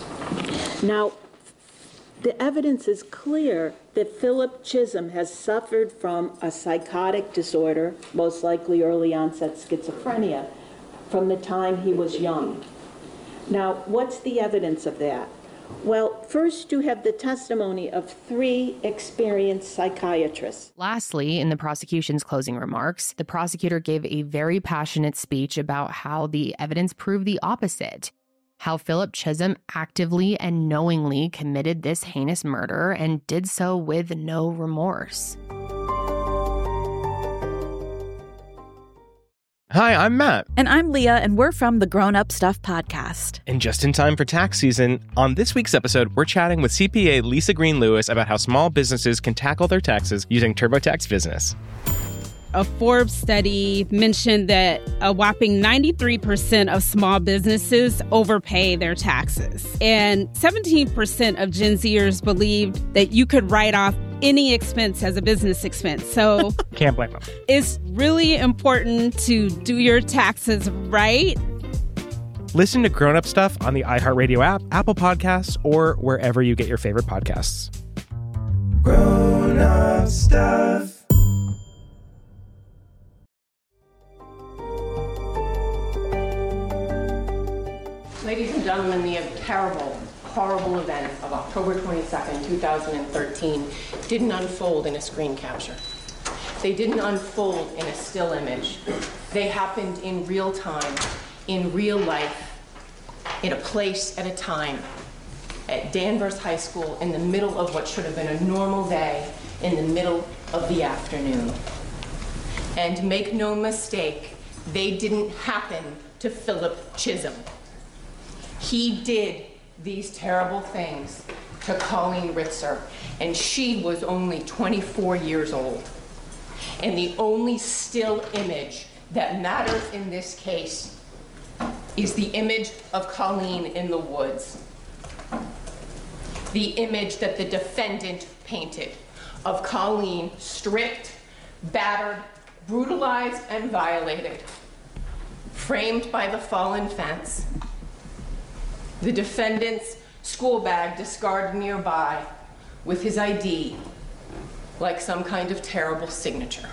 Now, the evidence is clear that Philip Chisholm has suffered from a psychotic disorder, most likely early onset schizophrenia, from the time he was young. Now, what's the evidence of that? Well, first you have the testimony of 3 experienced psychiatrists. Lastly, in the prosecution's closing remarks, the prosecutor gave a very passionate speech about how the evidence proved the opposite. How Philip Chisholm actively and knowingly committed this heinous murder and did so with no remorse. Hi, I'm Matt. And I'm Leah, and we're from the Grown Up Stuff podcast. And just in time for tax season, on this week's episode, we're chatting with CPA Lisa Green Lewis about how small businesses can tackle their taxes using TurboTax Business. A Forbes study mentioned that a whopping 93% of small businesses overpay their taxes. And 17% of Gen Zers believed that you could write off any expense as a business expense. So can't blame them. It's really important to do your taxes right. Listen to Grown Up Stuff on the iHeartRadio app, Apple Podcasts, or wherever you get your favorite podcasts. Grown Up Stuff. Ladies and gentlemen, the terrible, horrible events of October 22nd, 2013 didn't unfold in a screen capture. They didn't unfold in a still image. They happened in real time, in real life, in a place at a time, at Danvers High School, in the middle of what should have been a normal day, in the middle of the afternoon. And make no mistake, they didn't happen to Philip Chisholm. He did these terrible things to Colleen Ritzer, and she was only 24 years old. And the only still image that matters in this case is the image of Colleen in the woods. The image that the defendant painted of Colleen stripped, battered, brutalized, and violated, framed by the fallen fence. The defendant's school bag discarded nearby with his ID, like some kind of terrible signature.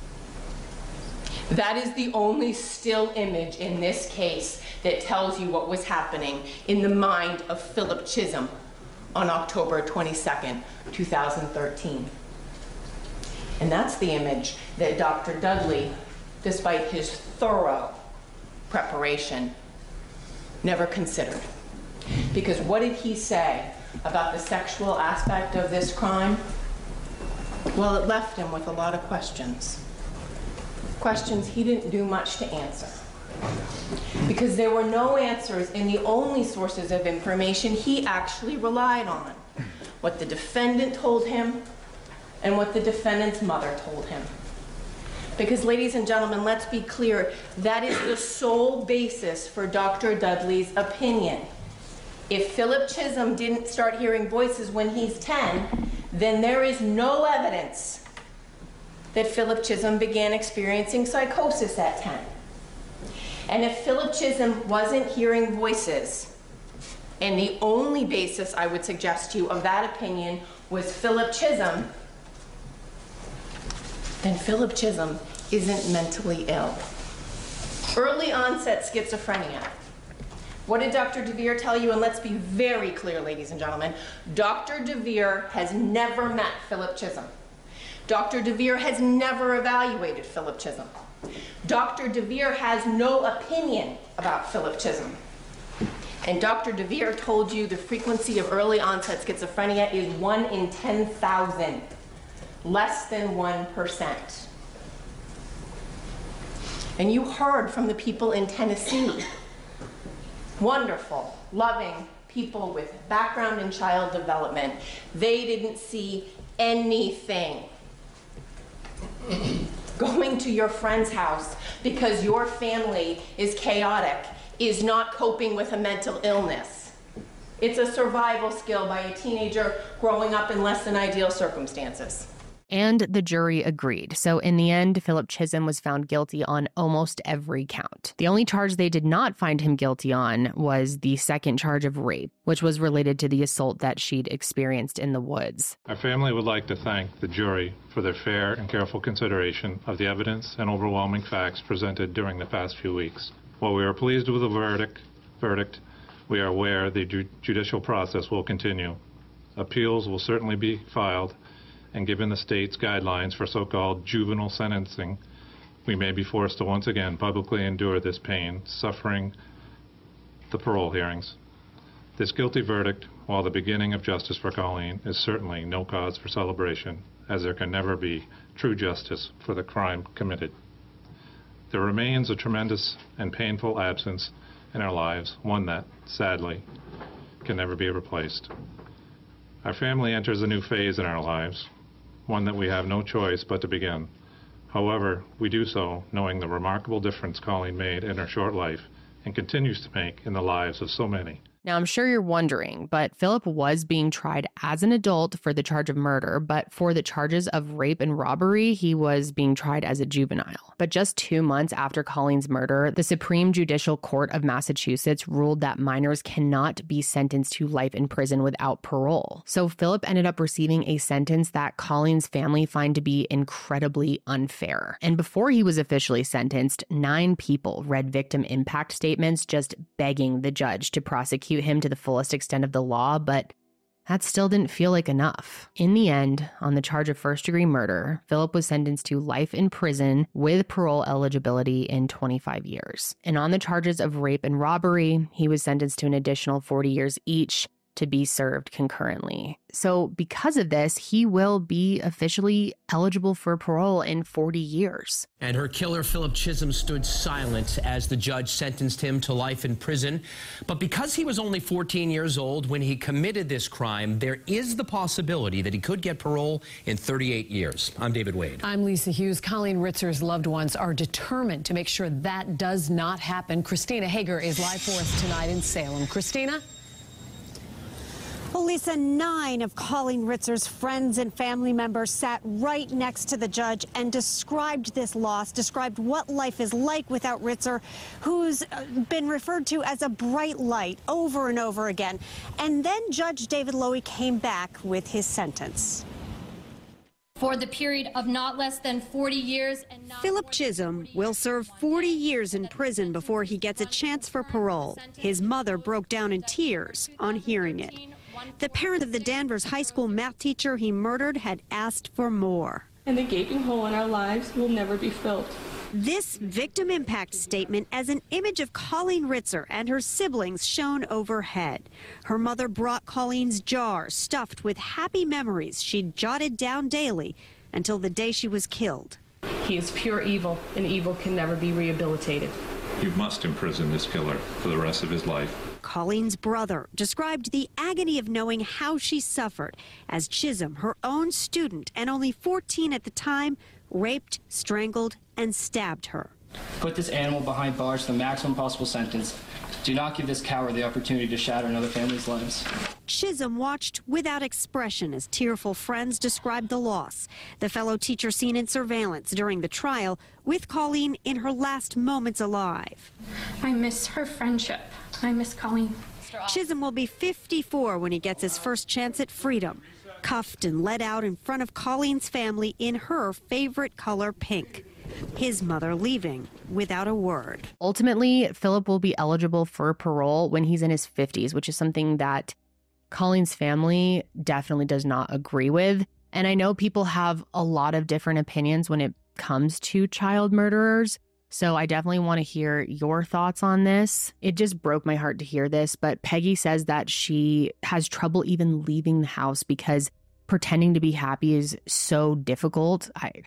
That is the only still image in this case that tells you what was happening in the mind of Philip Chisholm on October 22nd, 2013. And that's the image that Dr. Dudley, despite his thorough preparation, never considered. Because what did he say about the sexual aspect of this crime? Well, it left him with a lot of questions. Questions he didn't do much to answer. Because there were no answers in the only sources of information he actually relied on. What the defendant told him and what the defendant's mother told him. Because, ladies and gentlemen, let's be clear, that is the sole basis for Dr. Dudley's opinion. If Philip Chisholm didn't start hearing voices when he's 10, then there is no evidence that Philip Chisholm began experiencing psychosis at 10. And if Philip Chisholm wasn't hearing voices, and the only basis I would suggest to you of that opinion was Philip Chisholm, then Philip Chisholm isn't mentally ill. Early onset schizophrenia. What did Dr. DeVere tell you? And let's be very clear, ladies and gentlemen. Dr. DeVere has never met Philip Chisholm. Dr. DeVere has never evaluated Philip Chisholm. Dr. DeVere has no opinion about Philip Chisholm. And Dr. DeVere told you the frequency of early onset schizophrenia is 1 in 10,000, less than 1%. And you heard from the people in Tennessee. Wonderful, loving people with background in child development. They didn't see anything. Going to your friend's house because your family is chaotic is not coping with a mental illness. It's a survival skill by a teenager growing up in less than ideal circumstances. And the jury agreed. So in the end, Philip Chisholm was found guilty on almost every count. The only charge they did not find him guilty on was the second charge of rape, which was related to the assault that she'd experienced in the woods. Our family would like to thank the jury for their fair and careful consideration of the evidence and overwhelming facts presented during the past few weeks. While we are pleased with the verdict, we are aware the judicial process will continue. Appeals will certainly be filed, and given the state's guidelines for so-called juvenile sentencing, we may be forced to once again publicly endure this pain, suffering the parole hearings. This guilty verdict, while the beginning of justice for Colleen, is certainly no cause for celebration, as there can never be true justice for the crime committed. There remains a tremendous and painful absence in our lives, one that, sadly, can never be replaced. Our family enters a new phase in our lives, one that we have no choice but to begin. However, we do so knowing the remarkable difference Colleen made in her short life and continues to make in the lives of so many. Now, I'm sure you're wondering, but Philip was being tried as an adult for the charge of murder, but for the charges of rape and robbery, he was being tried as a juvenile. But just 2 months after Colleen's murder, the Supreme Judicial Court of Massachusetts ruled that minors cannot be sentenced to life in prison without parole. So Philip ended up receiving a sentence that Colleen's family find to be incredibly unfair. And before he was officially sentenced, 9 people read victim impact statements just begging the judge to prosecute him to the fullest extent of the law, but that still didn't feel like enough. In the end, on the charge of first-degree murder, Philip was sentenced to life in prison with parole eligibility in 25 years. And on the charges of rape and robbery, he was sentenced to an additional 40 years each to be served concurrently. So because of this, he will be officially eligible for parole in 40 years. And her killer, Philip Chisholm, stood silent as the judge sentenced him to life in prison. But because he was only 14 years old when he committed this crime, there is the possibility that he could get parole in 38 years. I'm David Wade. I'm Lisa Hughes. Colleen Ritzer's loved ones are determined to make sure that does not happen. Christina Hager is live for us tonight in Salem. Christina? Well, Lisa, 9 of Colleen Ritzer's friends and family members sat right next to the judge and described this loss, described what life is like without Ritzer, who's been referred to as a bright light over and over again. And then Judge David Lowy came back with his sentence. For the period of not less than 40 years. Philip Chisholm will serve 40 years in prison before he gets a chance for parole. His mother broke down in tears on hearing it. The parent of the Danvers High School math teacher he murdered had asked for more. And the gaping hole in our lives will never be filled. This victim impact statement as an image of Colleen Ritzer and her siblings shown overhead. Her mother brought Colleen's jar stuffed with happy memories she'd jotted down daily until the day she was killed. He is pure evil, and evil can never be rehabilitated. You must imprison this killer for the rest of his life. Colleen's brother described the agony of knowing how she suffered as Chisholm, her own student and only 14 at the time, raped, strangled, and stabbed her. Put this animal behind bars for the maximum possible sentence. Do not give this coward the opportunity to shatter another family's lives. Chisholm watched without expression as tearful friends described the loss. The fellow teacher seen in surveillance during the trial with Colleen in her last moments alive. I miss her friendship. I miss Colleen. Chisholm will be 54 when he gets his first chance at freedom. Cuffed and led out in front of Colleen's family in her favorite color, pink. His mother leaving without a word. Ultimately, Philip will be eligible for parole when he's in his 50s, which is something that Colleen's family definitely does not agree with. And I know people have a lot of different opinions when it comes to child murderers. So I definitely want to hear your thoughts on this. It just broke my heart to hear this, but Peggy says that she has trouble even leaving the house because pretending to be happy is so difficult.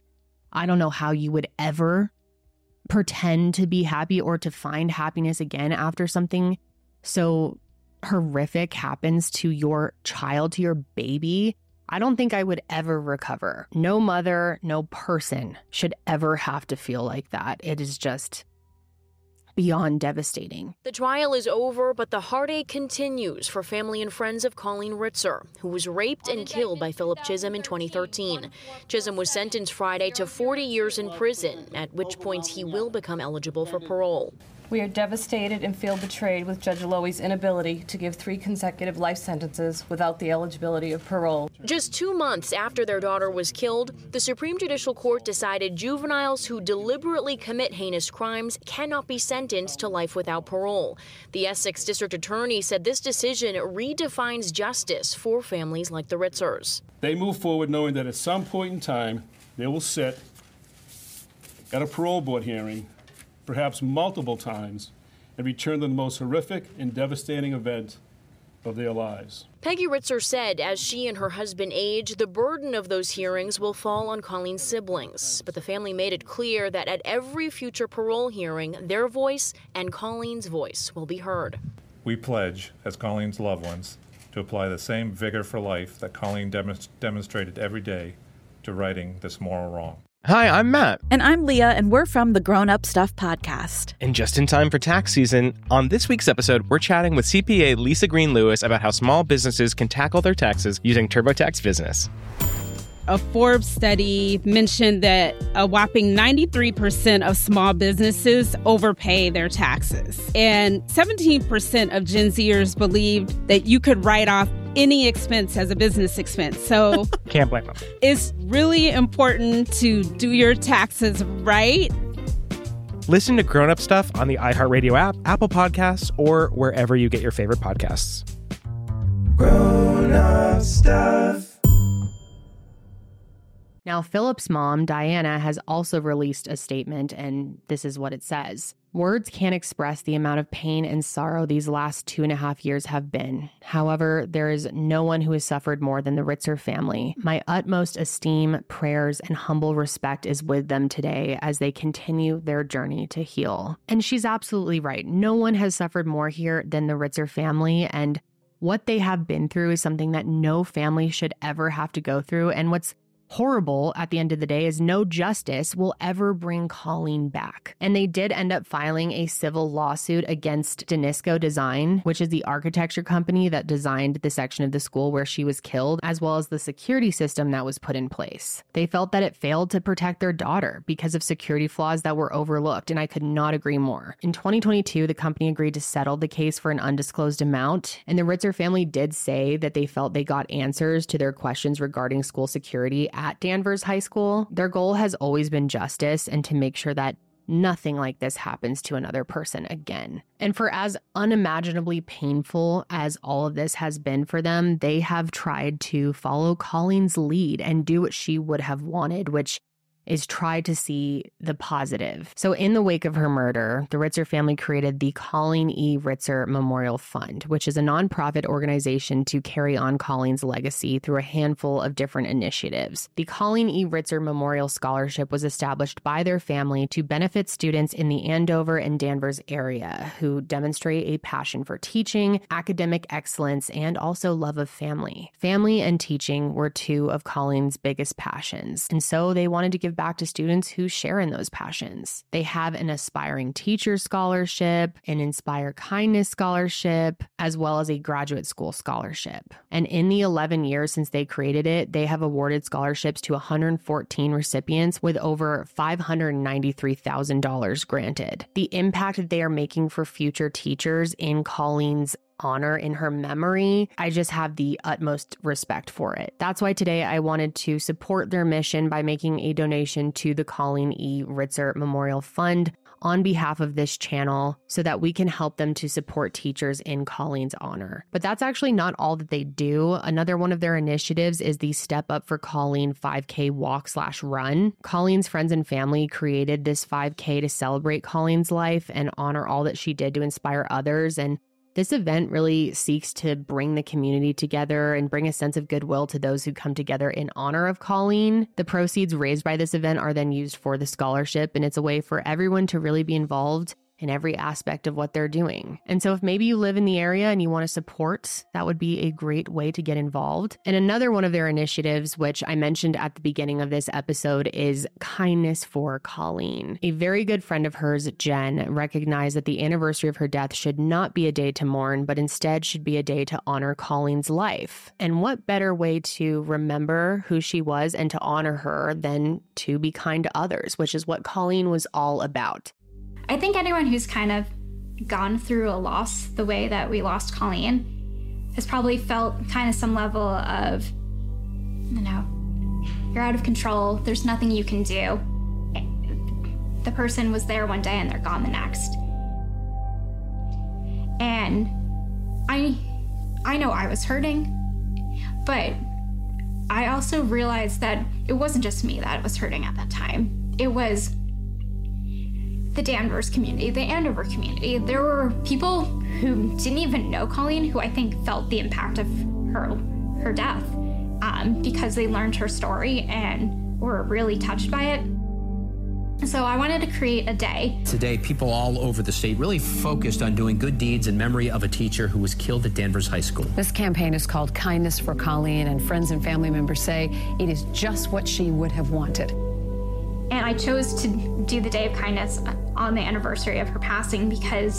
I don't know how you would ever pretend to be happy or to find happiness again after something so horrific happens to your child, to your baby. I don't think I would ever recover. No mother, no person should ever have to feel like that. It is just beyond devastating. The trial is over, but the heartache continues for family and friends of Colleen Ritzer, who was raped and killed by Philip Chisholm in 2013. Chisholm was sentenced Friday to 40 years in prison, at which point he will become eligible for parole. We are devastated and feel betrayed with Judge Lowy's inability to give 3 consecutive life sentences without the eligibility of parole. Just 2 months after their daughter was killed, the Supreme Judicial Court decided juveniles who deliberately commit heinous crimes cannot be sentenced to life without parole. The Essex District Attorney said this decision redefines justice for families like the Ritzers. They move forward knowing that at some point in time, they will sit at a parole board hearing, perhaps multiple times, and return to the most horrific and devastating event of their lives. Peggy Ritzer said as she and her husband age, the burden of those hearings will fall on Colleen's siblings. But the family made it clear that at every future parole hearing, their voice and Colleen's voice will be heard. We pledge, as Colleen's loved ones, to apply the same vigor for life that Colleen demonstrated every day to righting this moral wrong. Hi, I'm Matt. And I'm Leah, and we're from the Grown Up Stuff podcast. And just in time for tax season, on this week's episode, we're chatting with CPA Lisa Green Lewis about how small businesses can tackle their taxes using TurboTax Business. A Forbes study mentioned that a whopping 93% of small businesses overpay their taxes. And 17% of Gen Zers believed that you could write off any expense as a business expense. So can't blame them. It's really important to do your taxes right. Listen to Grown Up Stuff on the iHeartRadio app, Apple Podcasts, or wherever you get your favorite podcasts. Grown Up Stuff. Now, Philip's mom, Diana, has also released a statement, and this is what it says. Words can't express the amount of pain and sorrow these last 2.5 years have been. However, there is no one who has suffered more than the Ritzer family. My utmost esteem, prayers, and humble respect is with them today as they continue their journey to heal. And she's absolutely right. No one has suffered more here than the Ritzer family, and what they have been through is something that no family should ever have to go through. And what's horrible at the end of the day is no justice will ever bring Colleen back. And they did end up filing a civil lawsuit against Danisco Design, which is the architecture company that designed the section of the school where she was killed, as well as the security system that was put in place. They felt that it failed to protect their daughter because of security flaws that were overlooked, and I could not agree more. In 2022, the company agreed to settle the case for an undisclosed amount, and the Ritzer family did say that they felt they got answers to their questions regarding school security at Danvers High School. Their goal has always been justice and to make sure that nothing like this happens to another person again. And for as unimaginably painful as all of this has been for them, they have tried to follow Colleen's lead and do what she would have wanted, which is try to see the positive. So in the wake of her murder, the Ritzer family created the Colleen E. Ritzer Memorial Fund, which is a nonprofit organization to carry on Colleen's legacy through a handful of different initiatives. The Colleen E. Ritzer Memorial Scholarship was established by their family to benefit students in the Andover and Danvers area who demonstrate a passion for teaching, academic excellence, and also love of family. Family and teaching were two of Colleen's biggest passions, and so they wanted to give back to students who share in those passions. They have an Aspiring Teacher Scholarship, an Inspire Kindness Scholarship, as well as a Graduate School Scholarship. And in the 11 years since they created it, they have awarded scholarships to 114 recipients with over $593,000 granted. The impact that they are making for future teachers in Colleen's honor, in her memory, I just have the utmost respect for it. That's why today I wanted to support their mission by making a donation to the Colleen E. Ritzer Memorial Fund on behalf of this channel so that we can help them to support teachers in Colleen's honor. But that's actually not all that they do. Another one of their initiatives is the Step Up for Colleen 5K walk/run. Colleen's friends and family created this 5K to celebrate Colleen's life and honor all that she did to inspire others. And this event really seeks to bring the community together and bring a sense of goodwill to those who come together in honor of Colleen. The proceeds raised by this event are then used for the scholarship, and it's a way for everyone to really be involved in every aspect of what they're doing. And so if maybe you live in the area and you want to support, that would be a great way to get involved. And another one of their initiatives, which I mentioned at the beginning of this episode, is Kindness for Colleen. A very good friend of hers, Jen, recognized that the anniversary of her death should not be a day to mourn, but instead should be a day to honor Colleen's life. And what better way to remember who she was and to honor her than to be kind to others, which is what Colleen was all about. I think anyone who's kind of gone through a loss the way that we lost Colleen has probably felt kind of some level of, you know, you're out of control, there's nothing you can do. The person was there one day and they're gone the next. And I know I was hurting, but I also realized that it wasn't just me that was hurting at that time. It was the Danvers community, the Andover community. There were people who didn't even know Colleen who I think felt the impact of her death because they learned her story and were really touched by it. So I wanted to create a day. Today, people all over the state really focused on doing good deeds in memory of a teacher who was killed at Danvers High School. This campaign is called Kindness for Colleen, and friends and family members say it is just what she would have wanted. And I chose to do the Day of Kindness on the anniversary of her passing because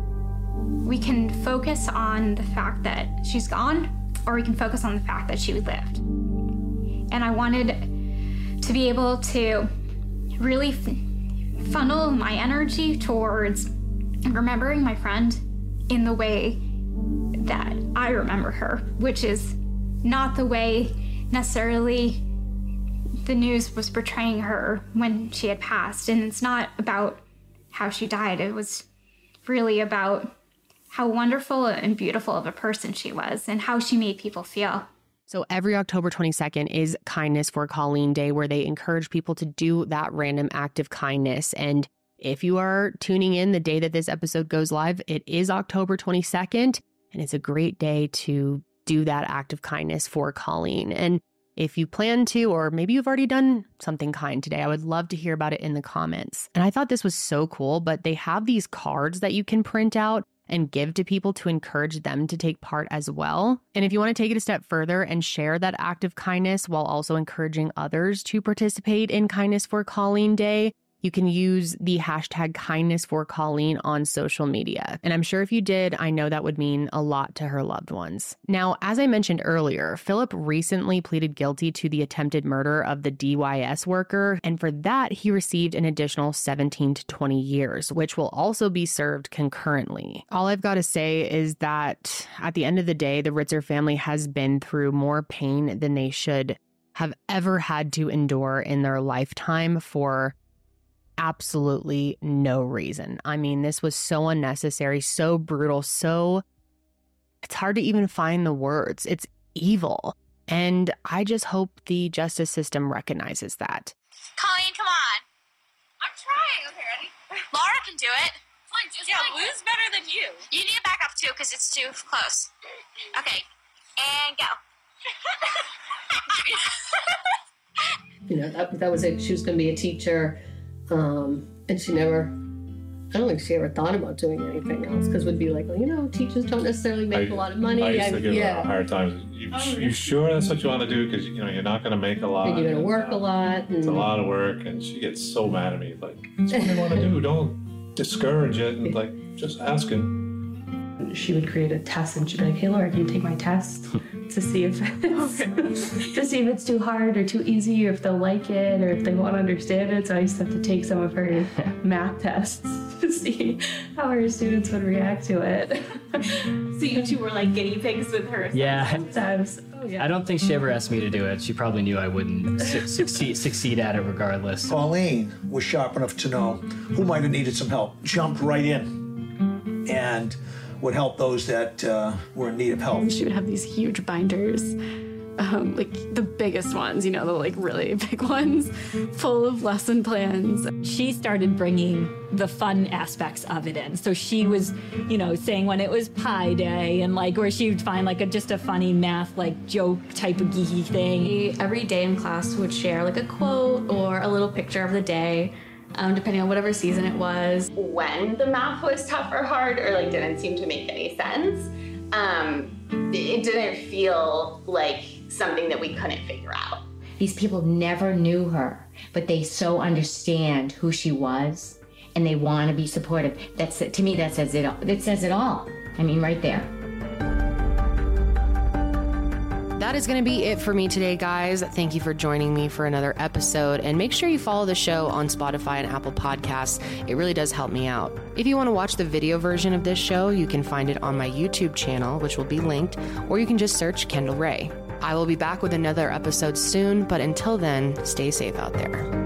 we can focus on the fact that she's gone, or we can focus on the fact that she lived. And I wanted to be able to really funnel my energy towards remembering my friend in the way that I remember her, which is not the way necessarily the news was portraying her when she had passed. And it's not about how she died. It was really about how wonderful and beautiful of a person she was and how she made people feel. So every October 22nd is Kindness for Colleen Day, where they encourage people to do that random act of kindness. And if you are tuning in the day that this episode goes live, it is October 22nd, and it's a great day to do that act of kindness for Colleen. And if you plan to, or maybe you've already done something kind today, I would love to hear about it in the comments. And I thought this was so cool, but they have these cards that you can print out and give to people to encourage them to take part as well. And if you want to take it a step further and share that act of kindness while also encouraging others to participate in Kindness for Colleen Day, you can use the hashtag Kindness for Colleen on social media. And I'm sure if you did, I know that would mean a lot to her loved ones. Now, as I mentioned earlier, Philip recently pleaded guilty to the attempted murder of the DYS worker. And for that, he received an additional 17 to 20 years, which will also be served concurrently. All I've got to say is that at the end of the day, the Ritzer family has been through more pain than they should have ever had to endure in their lifetime for absolutely no reason. I mean, this was so unnecessary, so brutal, it's hard to even find the words. It's evil. And I just hope the justice system recognizes that. Colleen, come on. I'm trying. Okay, ready? Laura can do it. Fine, just Lou's better than you. You need to back up too, because it's too close. Okay, and go. You know, that was it. She was going to be a teacher. And she never, I don't think she ever thought about doing anything else, because we'd be like, well, you know, teachers don't necessarily make a lot of money. I used to give her a hard time. You sure that's what you want to do? Because, you know, you're not going to make a lot. And you're going to work a lot. It's a lot of work. And she gets so mad at me. Like, that's what I want to do. Don't discourage it. And, like, just ask him. She would create a test and she'd be like, hey, Laura, can you take my test to see if it's too hard or too easy, or if they'll like it, or if they won't understand it. So I used to have to take some of her math tests to see how her students would react to it. So you two were like guinea pigs with her? Yeah. Sometimes. Oh, yeah. I don't think she ever asked me to do it. She probably knew I wouldn't succeed at it regardless. Colleen was sharp enough to know who might have needed some help, jumped right in, and would help those that were in need of help. She would have these huge binders, like the biggest ones, you know, the like really big ones, full of lesson plans. She started bringing the fun aspects of it in. So she was, you know, saying when it was Pi Day, and like where she would find like just a funny math like joke type of geeky thing. Every day in class would share like a quote or a little picture of the day. Depending on whatever season it was. When the math was tough or hard or like didn't seem to make any sense, it didn't feel like something that we couldn't figure out. These people never knew her, but they so understand who she was and they want to be supportive. To me, that says it all. It says it all. I mean, right there. That is going to be it for me today, guys. Thank you for joining me for another episode. And make sure you follow the show on Spotify and Apple Podcasts. It really does help me out. If you want to watch the video version of this show, you can find it on my YouTube channel, which will be linked, or you can just search Kendall Ray. I will be back with another episode soon, but until then, stay safe out there.